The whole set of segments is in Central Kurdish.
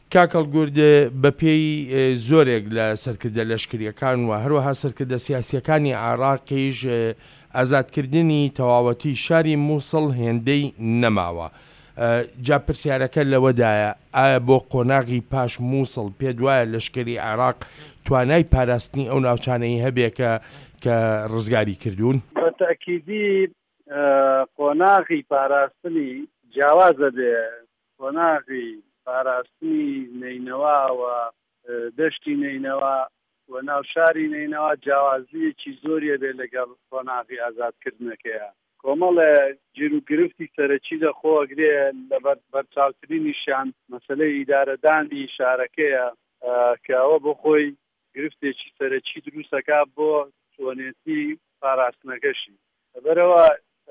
کاکەڵ گورد بە پێی زۆرێک لە سەرکردە لەشکریەکان و هەروەها سەرکردە سیاسیەکانی عێراقیش ئازادکردنی تەواوەتی شاری مووسڵ هێندەی نەماوە. جا پرسیارەکە لەوەدایە ئایا بۆ قۆناغی پاش مووسڵ پێ وایە لەشکری عێراق توانای پاراستنی ئەو ناوچانەی هەبێ کە ڕزگاری کردوون؟ بە تەکیدی قۆناغی پاراستنی جیاوازە بێ. قۆناغی پاراستنی نینەوە و دەشتی نینەوە و ناو شاری نینەوە جیاوازیەکی زۆریە بێ لەگەڵ قۆناغی ئازادکردنەکەیە. کۆمەڵە گیر و گرفتی سەرەکی دەخۆگرێ لە بەرچاوترینیشیان مەسەلەی ئیدارەدانی شارەکەیە کە ئەوە بۆ خۆی گرفتێکی سەرەکی دروستەکە بۆ چۆنێتی پاراستنەکەشی. لەبەرەوە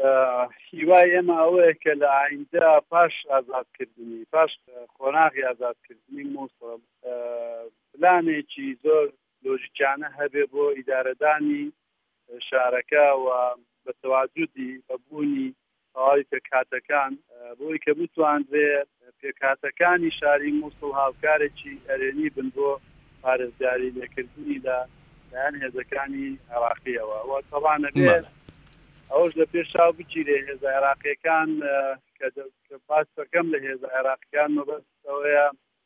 هیوای ئێمە ئەوەیە کە لە ئایندە پاش ئازادکردنی پاش قۆناغی ئازادکردنی مووسڵ پلانێکی زۆر لۆژیکانە هەبێ بۆ ئیدارەدانی شارەکە و بە تەواجودی بەبوونی ئەوەی پێکهاتەکان بۆی کە بتوانرێ پێکهاتەکانی شاری مووسڵ هاوکارێکی ئەرێنی بن بۆ پارێزگاری لێکردنی لایەن هێزەکانی عێراقیەوە. و تەواانە بێت ئەوش لە پێشاو بگیرێ هێزە عێراقیەکان کە باس دەکەم لە هێزە عێراقیەکان مەبەست ئەوەیە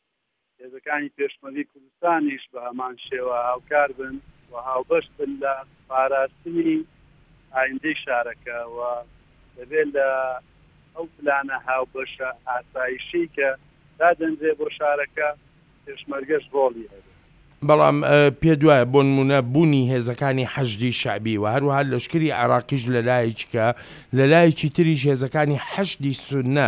هێزەکانی پێشمەرگی کوردستانیش بە هەمان شێوە هاوکار بن و هاوبەش بن لە پاراستنی ئایندەی شارەکە و دەبێت لە ئەو پلانە هاوبەشە ئاسایشی کە دادەنرێ بۆ شارەکە پێشمەرگەش ڕۆڵی هەبێت. بەڵام پێ دوایە بۆ نمونە بوونی هێزەکانی حەشدی شعبی و هەروەها لەشکری عێراقیش لەلایەکە لەلایەکی تریش هێزەکانی حەشدی سوننە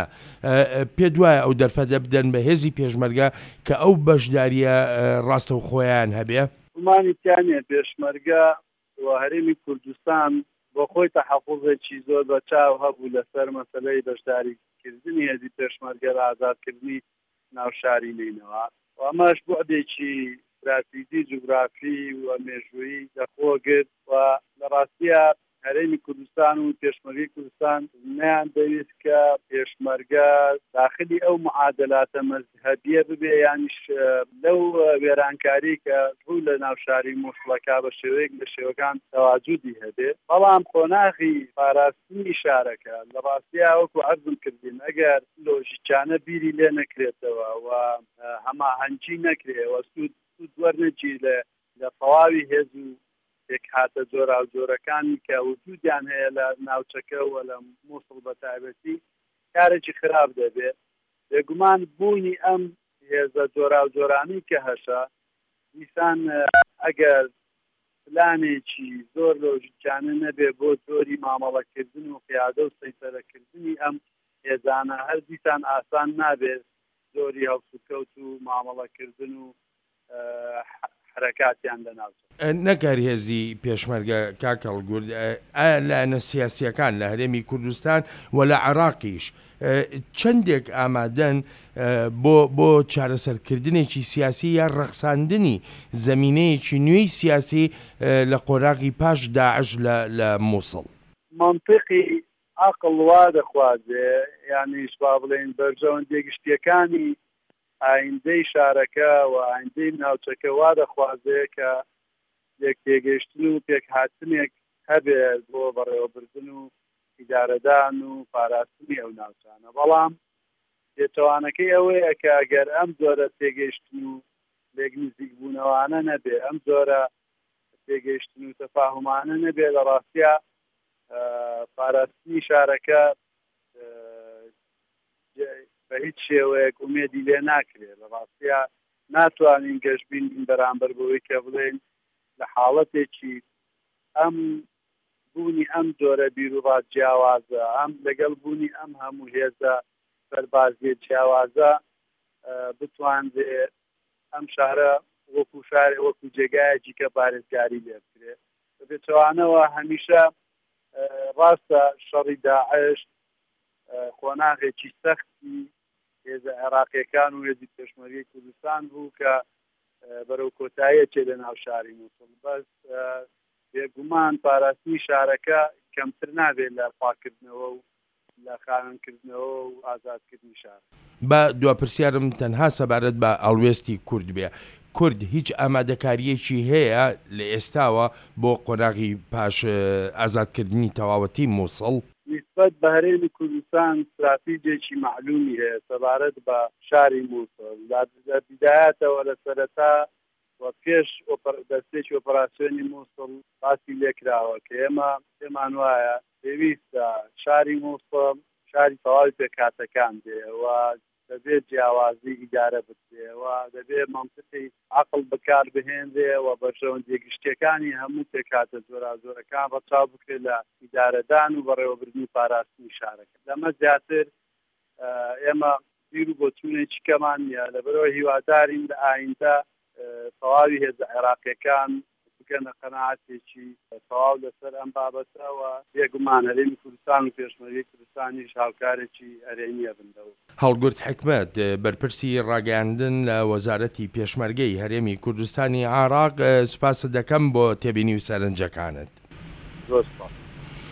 پێ دوایە ئەو دەرفەتە بدەن بە هێزی پێشمەرگە کە ئەو بەشداریە ڕاستە و خۆیان هەبێ؟ گومانیتیانە پێشمەرگە و هەرێمی کوردستان بۆ خۆی تەحەفوزێکی زۆر بەچاو هەبوو لەسەر مەسەلەی بەشداریکردنی هێزی پێشمەرگە لە ئازادکردنی ناوشاری نینەوە و ئەمەش بۆعدێکی استراتیژی جوگرافی و مێژوویی دەخۆگرت و لە ڕاستیە هەرێمی کوردستان و پێشمەرگەی کوردستان نیان دەویست کە پێشمەرگە داخلی ئەو معادلاتە مەذهەبیە ببێ یانیش لەو وێرانکاری کە ڕوو لە ناوشاری مووسڵەکە بە شێوەیەک لە شێوەکان تەواجودی هەبێ. بەڵام قۆناغی پاراستنی شارەکە لە ڕاستیە وەکو عەرزم کردین ئەگەر لۆژیکانە بیری لێ نەکرێتەوە و هەماهەنگی نەکرێ و سوود وەرنەگی لە تەواوی هێز و پێکهاتە جۆرا و جۆرەکانی کە وجودیان هەیە لە ناوچەکە و لە مووسڵ بە تایبەتی کارێکی خراپ دەبێت. بێگومان بوونی ئەم هێزە جۆرا و جۆرانی کە هەشە دیسان ئەگەر پلانێکی زۆر لۆژیکانە نەبێ بۆ جۆری مامەڵەکردن و قیادە و سەیسەرەکردنی ئەم هێزانە هەر دیسان ئاسان نابێت جۆری هەڵسوکەوت و مامەڵەکردن و حرەکاتیان لەناوچە نەکار هێزی پێشمەرگە کاکەڵ گورد ئایا لایەنە سیاسیەکان لە هەرێمی کوردستان و لە عێراقیش چەندێک ئامادەن بۆ چارەسەرکردنێکی سیاسی یا ڕەخساندنی زەمینەیەکی نوێی سیاسی لە قۆناغی پاش داعش لە مووسڵ؟ منطقی عەقڵ وا دەخوازێ یانیش با بڵێن بەرژەوەندە گشتیەکانی ئایندەی شارەکە و ئایندەی ناوچەکە وا دەخوازێ کە یەک تێگەیشتن و پێکهاتنێک هەبێت بۆ بەڕێوەبردن و ئیدارەدان و پاراستنی ئەو ناوچانە. بەڵام پێچەوانەکەی ئەوەیە کە ئەگەر ئەم جۆرە تێگەیشتن و لێک نزیک بوونەوانە نەبێ، ئەم جۆرە تێگەیشتن و تەفاهمانە نەبێ، لە ڕاستیە پاراستنی شارەکە بە هیچ شێوەیەک ئومێدی لێ ناکرێت. لە ڕاستیە ناتوانین گەشتبین بەرامبەر بەوەی کە بڵێن لە حاڵەتێکی ئەم بوونی ئەم جۆرە بیرروڕات جیاوازە ئەم لەگەڵ بوونی ئەم هەموو هێزە سەربازیە جیاوازە بتوانرێ ئەم شارە وەکو شارێ وەکو جێگایەکی کە پارێزگاری لێ بکرێت. بێچەوانەوە هەمیشە ڕاستە شەڕی داعش قۆناغێکی سەختی هێزە عێراقیەکان و هێزی پێشمەرگەی کوردستان بوو کە بەرەو کۆتاییەکێ لە ناو شاری مووسڵ. بەس بێگومان پاراستنی شارەکە کەمتر نابێت لە پاکردنەوە و لە خاوێنکردنەوە و ئازادکردنی شار. بە دوپرسیارم تەنها سەبارەت بە ئەڵوێستی کورد بێ. کورد هیچ ئامادەکاریەکی هەیە لە ئێستاوە بۆ قۆناغی پاش ئازادکردنی تەواوەتی مووسڵ؟ نسبەت بە هەرێمی کوردستان استراتیجێکی معلومی هەیە سەبارەت بە شاری مووسڵ. لە بیدایەتەوە لە سەرەتا و پێش دەستێکی ئۆپەراسیۆنی مووسڵ باسی لێکراوە کە ئێمە پێمان وایە پێویستە شاری مووسڵ شاری تەواوی پێکاتەکان بێ و دەبێت جیاوازی ئیدارە بکرێ و دەبێت مەنطقی عەقڵ بەکار بهێنرێ و بە شەوەندێگشتیەکانی هەموو پێکاتە زۆرەکان ڕەچاو بکرێت لە ئیدارەدان و بەڕێوەبردننی پاراستنی شارەکە. لەمە زیاتر ئێمە بیر و بۆچوونێکی کەمان نییە لەبەرەوە هیوادارین لە ئایندە تەواوی هێزە عێراقیەکان بکەنە قەناعەتێکی تەواو لەسەر ئەم بابەتەوە بێگومان هەرێمی کوردستان و پێشمەرگەی کوردستانیش هاوکارێکی هەرێمیە بندەوە. هەڵگورد حکمەت بەرپرسی ڕاگەاندن لە وەزارەتی پێشمەرگەی هەرێمی کوردستانی عێراق، سوپاس دەکەم بۆ تێبینی و سەرنجەکانت. زۆر سپاس.